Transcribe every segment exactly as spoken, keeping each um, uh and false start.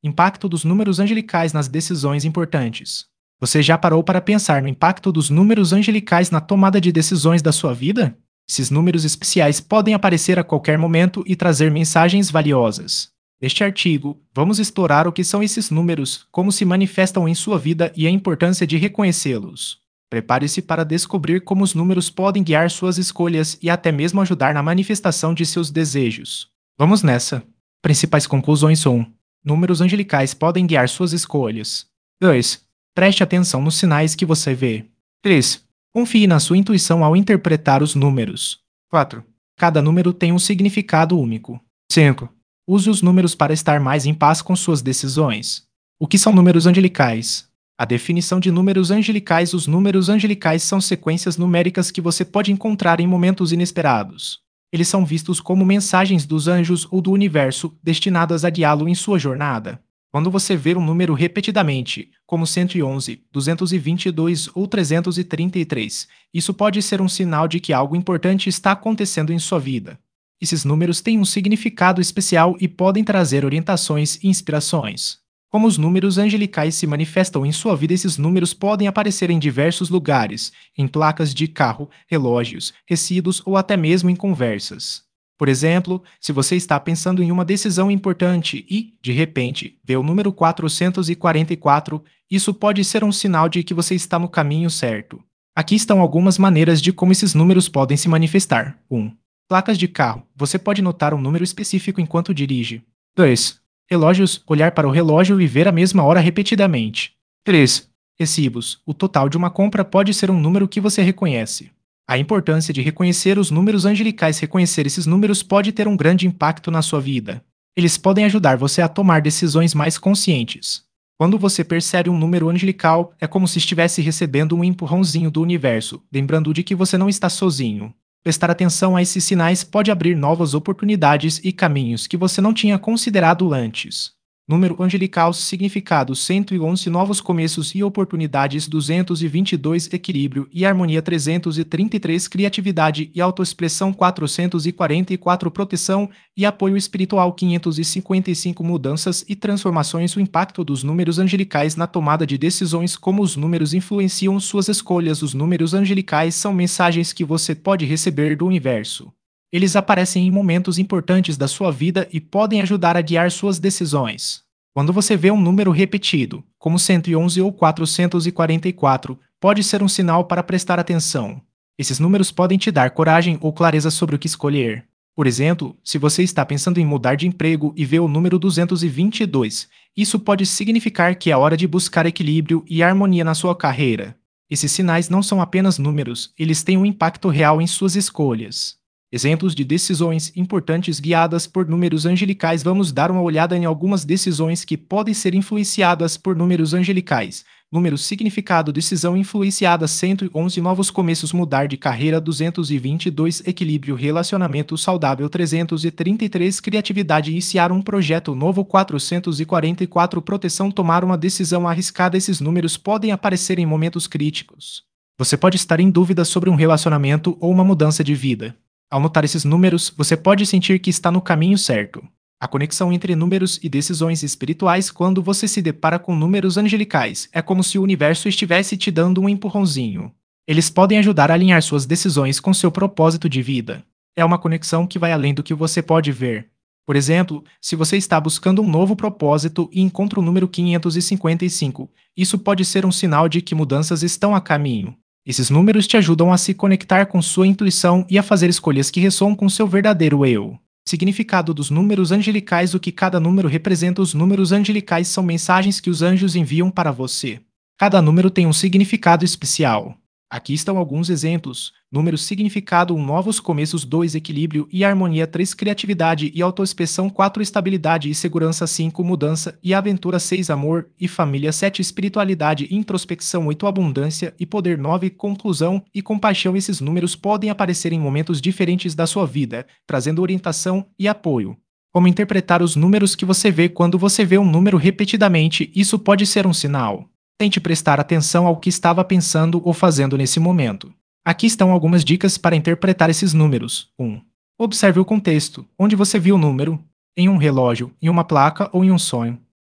Impacto dos números angelicais nas decisões importantes. Você já parou para pensar no impacto dos números angelicais na tomada de decisões da sua vida? Esses números especiais podem aparecer a qualquer momento e trazer mensagens valiosas. Neste artigo, vamos explorar o que são esses números, como se manifestam em sua vida e a importância de reconhecê-los. Prepare-se para descobrir como os números podem guiar suas escolhas e até mesmo ajudar na manifestação de seus desejos. Vamos nessa! Principais conclusões um. Números angelicais podem guiar suas escolhas. dois. Preste atenção nos sinais que você vê. três. Confie na sua intuição ao interpretar os números. quatro. Cada número tem um significado único. cinco. Use os números para estar mais em paz com suas decisões. O que são números angelicais? A definição de números angelicais: os números angelicais são sequências numéricas que você pode encontrar em momentos inesperados. Eles são vistos como mensagens dos anjos ou do universo destinadas a guiá-lo em sua jornada. Quando você ver um número repetidamente, como cento e onze, duzentos e vinte e dois ou trezentos e trinta e três, isso pode ser um sinal de que algo importante está acontecendo em sua vida. Esses números têm um significado especial e podem trazer orientações e inspirações. Como os números angelicais se manifestam em sua vida? Esses números podem aparecer em diversos lugares, em placas de carro, relógios, recibos ou até mesmo em conversas. Por exemplo, se você está pensando em uma decisão importante e, de repente, vê o número quatrocentos e quarenta e quatro, isso pode ser um sinal de que você está no caminho certo. Aqui estão algumas maneiras de como esses números podem se manifestar. um. Placas de carro. Você pode notar um número específico enquanto dirige. dois. Relógios. Olhar para o relógio e ver a mesma hora repetidamente. três. Recibos. O total de uma compra pode ser um número que você reconhece. A importância de reconhecer os números angelicais. Reconhecer esses números pode ter um grande impacto na sua vida. Eles podem ajudar você a tomar decisões mais conscientes. Quando você percebe um número angelical, é como se estivesse recebendo um empurrãozinho do universo, lembrando de que você não está sozinho. Prestar atenção a esses sinais pode abrir novas oportunidades e caminhos que você não tinha considerado antes. Número angelical. Significado: cento e onze, novos começos e oportunidades. duzentos e vinte e dois, equilíbrio e harmonia. trezentos e trinta e três, criatividade e autoexpressão. quatrocentos e quarenta e quatro, proteção e apoio espiritual. quinhentos e cinquenta e cinco, mudanças e transformações. O impacto dos números angelicais na tomada de decisões. Como os números influenciam suas escolhas? Os números angelicais são mensagens que você pode receber do universo. Eles aparecem em momentos importantes da sua vida e podem ajudar a guiar suas decisões. Quando você vê um número repetido, como cento e onze ou quatrocentos e quarenta e quatro, pode ser um sinal para prestar atenção. Esses números podem te dar coragem ou clareza sobre o que escolher. Por exemplo, se você está pensando em mudar de emprego e vê o número duzentos e vinte e dois, isso pode significar que é hora de buscar equilíbrio e harmonia na sua carreira. Esses sinais não são apenas números, eles têm um impacto real em suas escolhas. Exemplos de decisões importantes guiadas por números angelicais. Vamos dar uma olhada em algumas decisões que podem ser influenciadas por números angelicais. Número. Significado: decisão influenciada. cento e onze, novos começos. Mudar de carreira. duzentos e vinte e dois, equilíbrio, relacionamento saudável. trezentos e trinta e três, criatividade, iniciar um projeto novo. quatrocentos e quarenta e quatro, proteção, tomar uma decisão arriscada. Esses números podem aparecer em momentos críticos. Você pode estar em dúvida sobre um relacionamento ou uma mudança de vida. Ao notar esses números, você pode sentir que está no caminho certo. A conexão entre números e decisões espirituais. Quando você se depara com números angelicais, é como se o universo estivesse te dando um empurrãozinho. Eles podem ajudar a alinhar suas decisões com seu propósito de vida. É uma conexão que vai além do que você pode ver. Por exemplo, se você está buscando um novo propósito e encontra o número quinhentos e cinquenta e cinco, isso pode ser um sinal de que mudanças estão a caminho. Esses números te ajudam a se conectar com sua intuição e a fazer escolhas que ressoam com seu verdadeiro eu. Significado dos números angelicais. O que cada número representa? Os números angelicais são mensagens que os anjos enviam para você. Cada número tem um significado especial. Aqui estão alguns exemplos. Número. Significado: um, novos começos. dois, equilíbrio e harmonia. três, criatividade e autoexpressão. quatro, estabilidade e segurança. cinco, mudança e aventura. seis, amor e família. sete, espiritualidade e introspecção. oito, abundância e poder. nove, conclusão e compaixão. Esses números podem aparecer em momentos diferentes da sua vida, trazendo orientação e apoio. Como interpretar os números que você vê? Quando você vê um número repetidamente, isso pode ser um sinal. Tente prestar atenção ao que estava pensando ou fazendo nesse momento. Aqui estão algumas dicas para interpretar esses números. um. Observe o contexto. Onde você viu o número? Em um relógio, em uma placa ou em um sonho?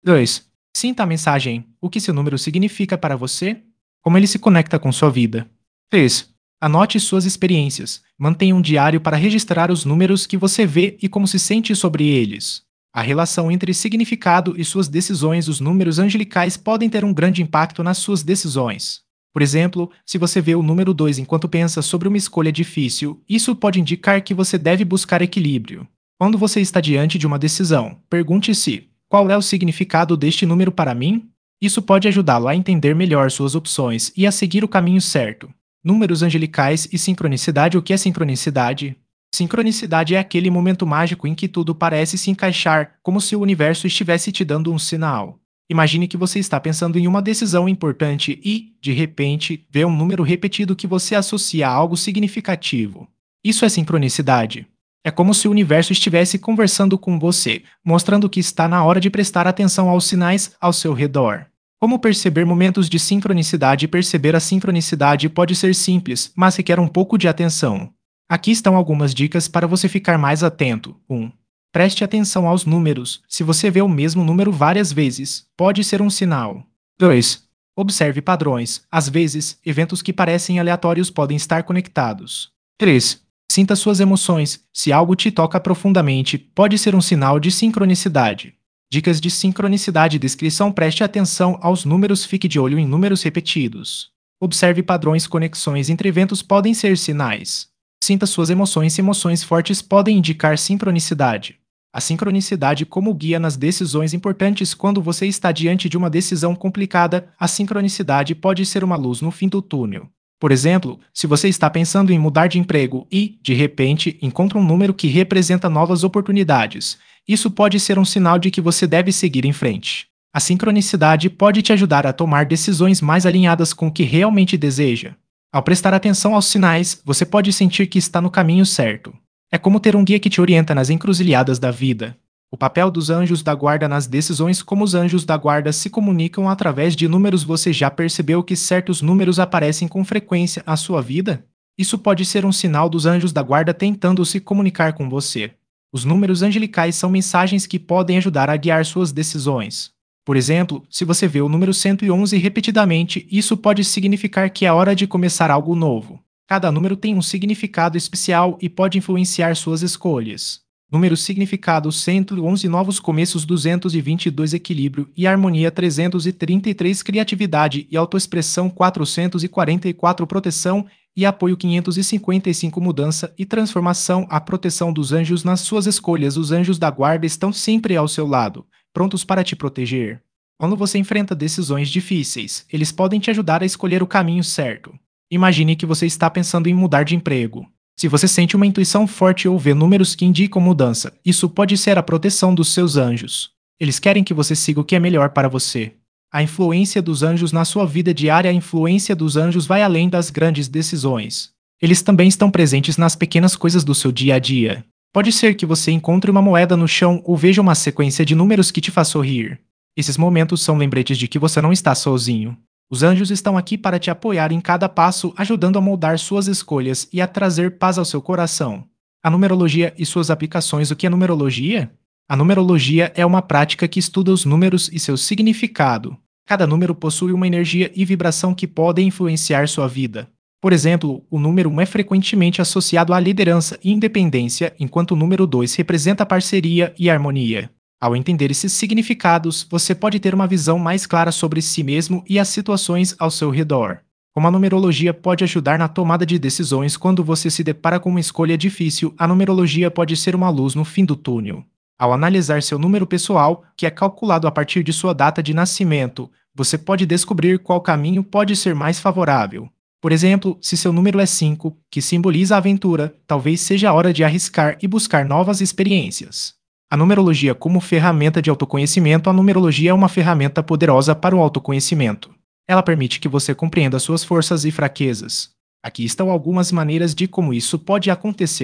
dois. Sinta a mensagem. O que seu número significa para você? Como ele se conecta com sua vida? três. Anote suas experiências. Mantenha um diário para registrar os números que você vê e como se sente sobre eles. A relação entre significado e suas decisões, os números angelicais podem ter um grande impacto nas suas decisões. Por exemplo, se você vê o número dois enquanto pensa sobre uma escolha difícil, isso pode indicar que você deve buscar equilíbrio. Quando você está diante de uma decisão, pergunte-se: qual é o significado deste número para mim? Isso pode ajudá-lo a entender melhor suas opções e a seguir o caminho certo. Números angelicais e sincronicidade. O que é sincronicidade? Sincronicidade é aquele momento mágico em que tudo parece se encaixar, como se o universo estivesse te dando um sinal. Imagine que você está pensando em uma decisão importante e, de repente, vê um número repetido que você associa a algo significativo. Isso é sincronicidade. É como se o universo estivesse conversando com você, mostrando que está na hora de prestar atenção aos sinais ao seu redor. Como perceber momentos de sincronicidade? Perceber a sincronicidade pode ser simples, mas requer um pouco de atenção. Aqui estão algumas dicas para você ficar mais atento. um. Preste atenção aos números. Se você vê o mesmo número várias vezes, pode ser um sinal. dois. Observe padrões. Às vezes, eventos que parecem aleatórios podem estar conectados. três. Sinta suas emoções. Se algo te toca profundamente, pode ser um sinal de sincronicidade. Dicas de sincronicidade. Descrição: preste atenção aos números, fique de olho em números repetidos. Observe padrões, conexões entre eventos podem ser sinais. Sinta suas emoções. Emoções fortes podem indicar sincronicidade. A sincronicidade como guia nas decisões importantes. Quando você está diante de uma decisão complicada, a sincronicidade pode ser uma luz no fim do túnel. Por exemplo, se você está pensando em mudar de emprego e, de repente, encontra um número que representa novas oportunidades, isso pode ser um sinal de que você deve seguir em frente. A sincronicidade pode te ajudar a tomar decisões mais alinhadas com o que realmente deseja. Ao prestar atenção aos sinais, você pode sentir que está no caminho certo. É como ter um guia que te orienta nas encruzilhadas da vida. O papel dos anjos da guarda nas decisões. Como os anjos da guarda se comunicam através de números. Você já percebeu que certos números aparecem com frequência à sua vida? Isso pode ser um sinal dos anjos da guarda tentando se comunicar com você. Os números angelicais são mensagens que podem ajudar a guiar suas decisões. Por exemplo, se você vê o número cento e onze repetidamente, isso pode significar que é hora de começar algo novo. Cada número tem um significado especial e pode influenciar suas escolhas. Número significado: cento e onze novos começos, duzentos e vinte e dois equilíbrio e harmonia, trezentos e trinta e três criatividade e autoexpressão, quatrocentos e quarenta e quatro proteção e apoio, quinhentos e cinquenta e cinco mudança e transformação. A proteção dos anjos nas suas escolhas. Os anjos da guarda estão sempre ao seu lado, prontos para te proteger. Quando você enfrenta decisões difíceis, eles podem te ajudar a escolher o caminho certo. Imagine que você está pensando em mudar de emprego. Se você sente uma intuição forte ou vê números que indicam mudança, isso pode ser a proteção dos seus anjos. Eles querem que você siga o que é melhor para você. A influência dos anjos na sua vida diária. A influência dos anjos vai além das grandes decisões. Eles também estão presentes nas pequenas coisas do seu dia a dia. Pode ser que você encontre uma moeda no chão ou veja uma sequência de números que te faz sorrir. Esses momentos são lembretes de que você não está sozinho. Os anjos estão aqui para te apoiar em cada passo, ajudando a moldar suas escolhas e a trazer paz ao seu coração. A numerologia e suas aplicações. O que é numerologia? A numerologia é uma prática que estuda os números e seu significado. Cada número possui uma energia e vibração que podem influenciar sua vida. Por exemplo, o número um é frequentemente associado à liderança e independência, enquanto o número dois representa parceria e harmonia. Ao entender esses significados, você pode ter uma visão mais clara sobre si mesmo e as situações ao seu redor. Como a numerologia pode ajudar na tomada de decisões quando você se depara com uma escolha difícil, a numerologia pode ser uma luz no fim do túnel. Ao analisar seu número pessoal, que é calculado a partir de sua data de nascimento, você pode descobrir qual caminho pode ser mais favorável. Por exemplo, se seu número é cinco, que simboliza a aventura, talvez seja a hora de arriscar e buscar novas experiências. A numerologia como ferramenta de autoconhecimento. A numerologia é uma ferramenta poderosa para o autoconhecimento. Ela permite que você compreenda suas forças e fraquezas. Aqui estão algumas maneiras de como isso pode acontecer.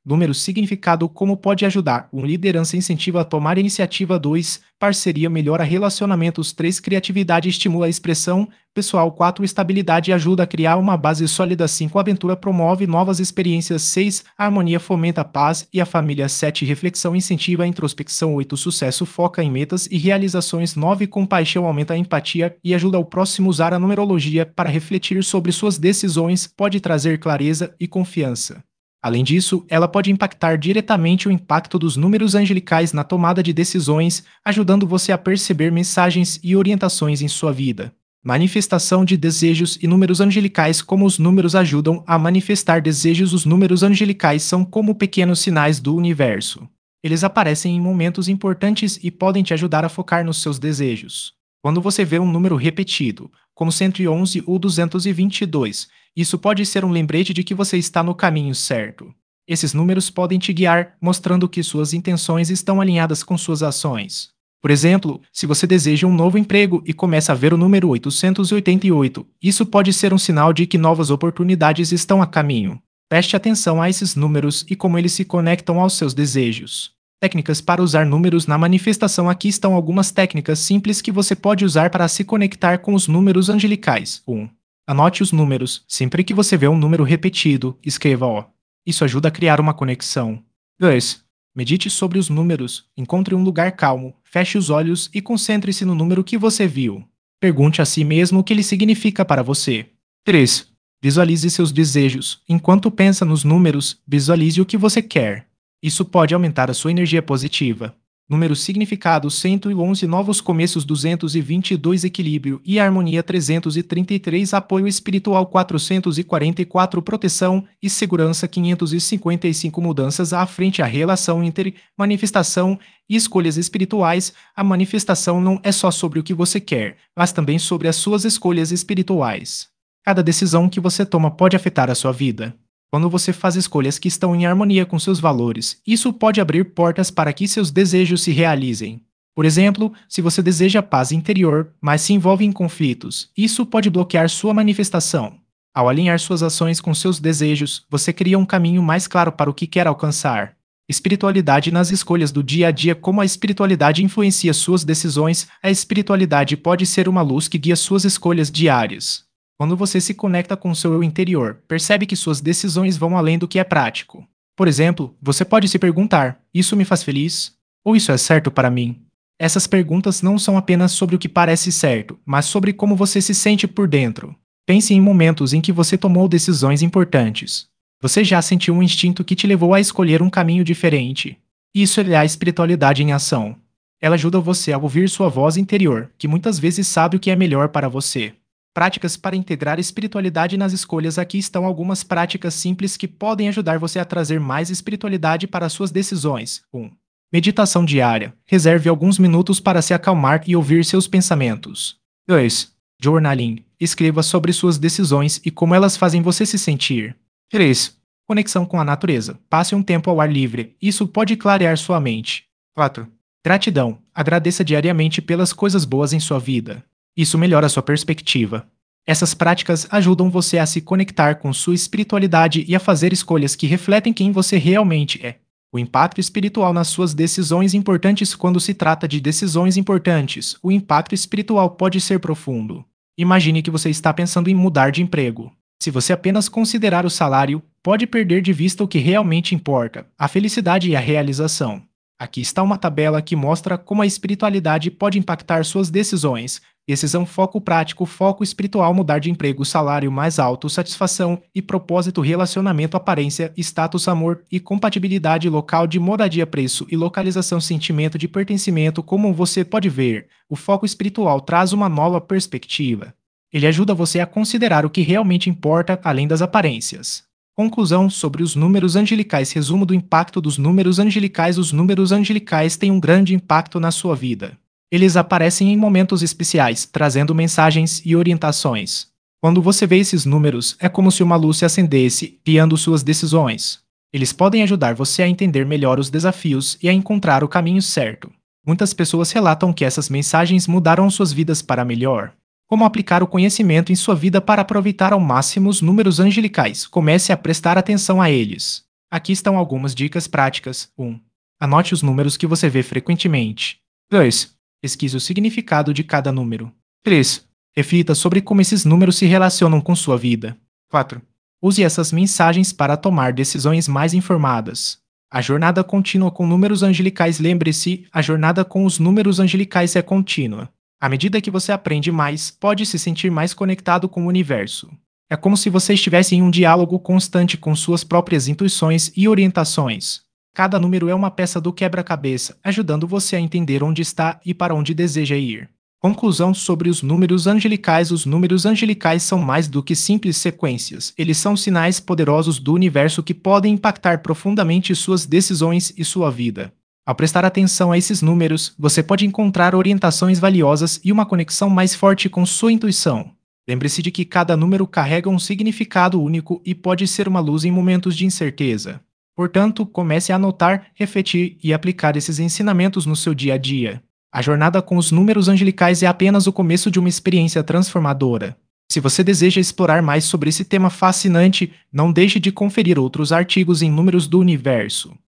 Número significado como pode ajudar. um Liderança incentiva a tomar iniciativa. dois Parceria melhora relacionamentos. três Criatividade estimula a expressão pessoal. quatro Estabilidade ajuda a criar uma base sólida. cinco Aventura promove novas experiências. seis Harmonia fomenta a paz e a família. sete Reflexão incentiva a introspecção. oito Sucesso foca em metas e realizações. nove Compaixão aumenta a empatia e ajuda o próximo. Usar a numerologia para refletir sobre suas decisões pode trazer clareza e confiança. Além disso, ela pode impactar diretamente o impacto dos números angelicais na tomada de decisões, ajudando você a perceber mensagens e orientações em sua vida. Manifestação de desejos e números angelicais. Como os números ajudam a manifestar desejos. Os números angelicais são como pequenos sinais do universo. Eles aparecem em momentos importantes e podem te ajudar a focar nos seus desejos. Quando você vê um número repetido, como cento e onze ou duzentos e vinte e dois, isso pode ser um lembrete de que você está no caminho certo. Esses números podem te guiar, mostrando que suas intenções estão alinhadas com suas ações. Por exemplo, se você deseja um novo emprego e começa a ver o número oitocentos e oitenta e oito, isso pode ser um sinal de que novas oportunidades estão a caminho. Preste atenção a esses números e como eles se conectam aos seus desejos. Técnicas para usar números na manifestação. Aqui estão algumas técnicas simples que você pode usar para se conectar com os números angelicais. um. Anote os números. Sempre que você vê um número repetido, escreva O. Isso ajuda a criar uma conexão. dois. Medite sobre os números. Encontre um lugar calmo, feche os olhos e concentre-se no número que você viu. Pergunte a si mesmo o que ele significa para você. três. Visualize seus desejos. Enquanto pensa nos números, visualize o que você quer. Isso pode aumentar a sua energia positiva. Número significado: cento e onze Novos começos. duzentos e vinte e dois Equilíbrio e harmonia. trezentos e trinta e três Apoio espiritual. quatrocentos e quarenta e quatro Proteção e segurança. quinhentos e cinquenta e cinco Mudanças à frente. A relação entre manifestação e escolhas espirituais. A manifestação não é só sobre o que você quer, mas também sobre as suas escolhas espirituais. Cada decisão que você toma pode afetar a sua vida. Quando você faz escolhas que estão em harmonia com seus valores, isso pode abrir portas para que seus desejos se realizem. Por exemplo, se você deseja paz interior, mas se envolve em conflitos, isso pode bloquear sua manifestação. Ao alinhar suas ações com seus desejos, você cria um caminho mais claro para o que quer alcançar. Espiritualidade nas escolhas do dia a dia. Como a espiritualidade influencia suas decisões, a espiritualidade pode ser uma luz que guia suas escolhas diárias. Quando você se conecta com seu eu interior, percebe que suas decisões vão além do que é prático. Por exemplo, você pode se perguntar: isso me faz feliz? Ou isso é certo para mim? Essas perguntas não são apenas sobre o que parece certo, mas sobre como você se sente por dentro. Pense em momentos em que você tomou decisões importantes. Você já sentiu um instinto que te levou a escolher um caminho diferente? Isso é a espiritualidade em ação. Ela ajuda você a ouvir sua voz interior, que muitas vezes sabe o que é melhor para você. Práticas para integrar espiritualidade nas escolhas. Aqui estão algumas práticas simples que podem ajudar você a trazer mais espiritualidade para suas decisões. um. Meditação diária. Reserve alguns minutos para se acalmar e ouvir seus pensamentos. dois. Journaling. Escreva sobre suas decisões e como elas fazem você se sentir. três. Conexão com a natureza. Passe um tempo ao ar livre. Isso pode clarear sua mente. quatro. Gratidão. Agradeça diariamente pelas coisas boas em sua vida. Isso melhora sua perspectiva. Essas práticas ajudam você a se conectar com sua espiritualidade e a fazer escolhas que refletem quem você realmente é. O impacto espiritual nas suas decisões importantes. Quando se trata de decisões importantes, o impacto espiritual pode ser profundo. Imagine que você está pensando em mudar de emprego. Se você apenas considerar o salário, pode perder de vista o que realmente importa: a felicidade e a realização. Aqui está uma tabela que mostra como a espiritualidade pode impactar suas decisões. Decisão, foco prático, foco espiritual, mudar de emprego, salário mais alto, satisfação e propósito, relacionamento, aparência, status, amor e compatibilidade, local de moradia, preço e localização, sentimento de pertencimento. Como você pode ver, o foco espiritual traz uma nova perspectiva. Ele ajuda você a considerar o que realmente importa além das aparências. Conclusão sobre os números angelicais. Resumo do impacto dos números angelicais. Os números angelicais têm um grande impacto na sua vida. Eles aparecem em momentos especiais, trazendo mensagens e orientações. Quando você vê esses números, é como se uma luz se acendesse, guiando suas decisões. Eles podem ajudar você a entender melhor os desafios e a encontrar o caminho certo. Muitas pessoas relatam que essas mensagens mudaram suas vidas para melhor. Como aplicar o conhecimento em sua vida para aproveitar ao máximo os números angelicais? Comece a prestar atenção a eles. Aqui estão algumas dicas práticas. um. Anote os números que você vê frequentemente. dois. Pesquise o significado de cada número. três. Reflita sobre como esses números se relacionam com sua vida. quatro. Use essas mensagens para tomar decisões mais informadas. A jornada contínua com números angelicais. Lembre-se, a jornada com os números angelicais é contínua. À medida que você aprende mais, pode se sentir mais conectado com o universo. É como se você estivesse em um diálogo constante com suas próprias intuições e orientações. Cada número é uma peça do quebra-cabeça, ajudando você a entender onde está e para onde deseja ir. Conclusão sobre os números angelicais. Os números angelicais são mais do que simples sequências. Eles são sinais poderosos do universo que podem impactar profundamente suas decisões e sua vida. Ao prestar atenção a esses números, você pode encontrar orientações valiosas e uma conexão mais forte com sua intuição. Lembre-se de que cada número carrega um significado único e pode ser uma luz em momentos de incerteza. Portanto, comece a anotar, refletir e aplicar esses ensinamentos no seu dia a dia. A jornada com os números angelicais é apenas o começo de uma experiência transformadora. Se você deseja explorar mais sobre esse tema fascinante, não deixe de conferir outros artigos em Números do Universo.